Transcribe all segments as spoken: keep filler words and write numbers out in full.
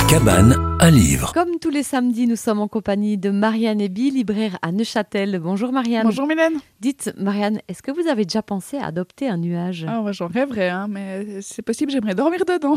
cabane à livres. Comme tous les samedis, nous sommes en compagnie de Marianne Eby, libraire à Neuchâtel. Bonjour Marianne. Bonjour Mylène. Dites Marianne, est-ce que vous avez déjà pensé à adopter un nuage ? Ah, ouais, j'en rêverais, hein, mais c'est possible, j'aimerais dormir dedans.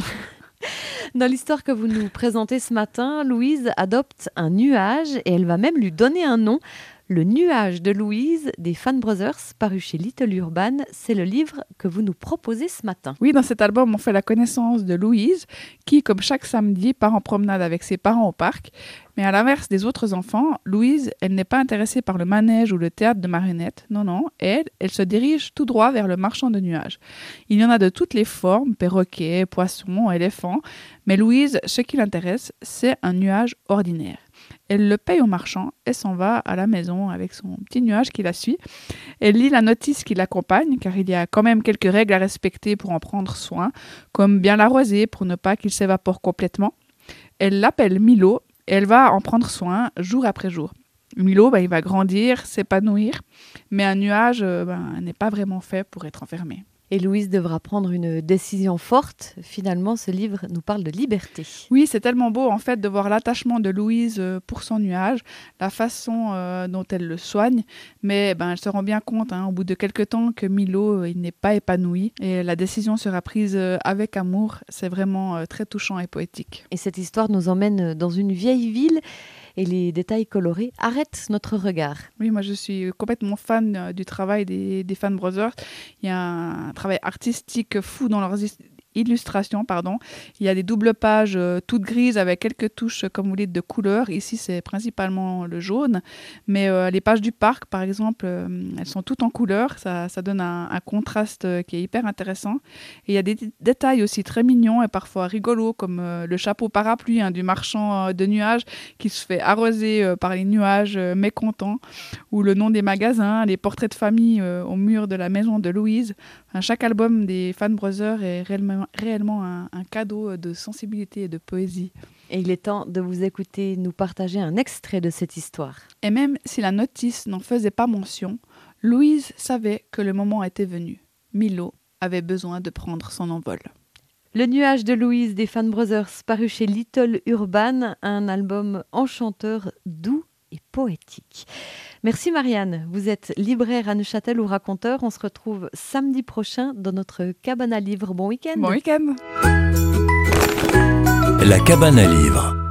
Dans l'histoire que vous nous présentez ce matin, Louise adopte un nuage et elle va même lui donner un nom. Le nuage de Louise des Fan Brothers, paru chez Little Urban, c'est le livre que vous nous proposez ce matin. Oui, dans cet album, on fait la connaissance de Louise, qui, comme chaque samedi, part en promenade avec ses parents au parc. Mais à l'inverse des autres enfants, Louise, elle n'est pas intéressée par le manège ou le théâtre de marionnettes. Non, non, elle, elle se dirige tout droit vers le marchand de nuages. Il y en a de toutes les formes, perroquets, poissons, éléphants. Mais Louise, ce qui l'intéresse, c'est un nuage ordinaire. Elle le paye au marchand et s'en va à la maison avec son petit nuage qui la suit. Elle lit la notice qui l'accompagne, car il y a quand même quelques règles à respecter pour en prendre soin, comme bien l'arroser pour ne pas qu'il s'évapore complètement. Elle l'appelle Milo et elle va en prendre soin jour après jour. Milo, bah, il va grandir, s'épanouir, mais un nuage euh, bah, n'est pas vraiment fait pour être enfermé. Et Louise devra prendre une décision forte. Finalement, ce livre nous parle de liberté. Oui, c'est tellement beau en fait de voir l'attachement de Louise pour son nuage, la façon euh, dont elle le soigne. Mais ben, elle se rend bien compte hein, au bout de quelques temps que Milo il n'est pas épanoui et la décision sera prise avec amour. C'est vraiment euh, très touchant et poétique. Et cette histoire nous emmène dans une vieille ville. Et les détails colorés arrêtent notre regard. Oui, moi je suis complètement fan euh, du travail des, des Fan Brothers. Il y a un travail artistique fou dans leurs illustrations. Pardon. Il y a des doubles pages euh, toutes grises avec quelques touches, comme vous dites, de couleurs. Ici, c'est principalement le jaune. Mais euh, les pages du parc, par exemple, euh, elles sont toutes en couleurs. Ça, ça donne un, un contraste euh, qui est hyper intéressant. Et il y a des d- détails aussi très mignons et parfois rigolos, comme euh, le chapeau parapluie hein, du marchand euh, de nuages qui se fait arroser euh, par les nuages euh, mécontents, ou le nom des magasins, les portraits de famille euh, au mur de la maison de Louise. Enfin, chaque album des Fan Brothers est réellement réellement un, un cadeau de sensibilité et de poésie. Et il est temps de vous écouter nous partager un extrait de cette histoire. Et même si la notice n'en faisait pas mention, Louise savait que le moment était venu. Milo avait besoin de prendre son envol. Le nuage de Louise des Fan Brothers, paru chez Little Urban, un album enchanteur, doux et poétique. Merci Marianne, vous êtes libraire à Neuchâtel ou raconteur. On se retrouve samedi prochain dans notre cabane à livres. Bon week-end. Bon week-end. La cabane à livres.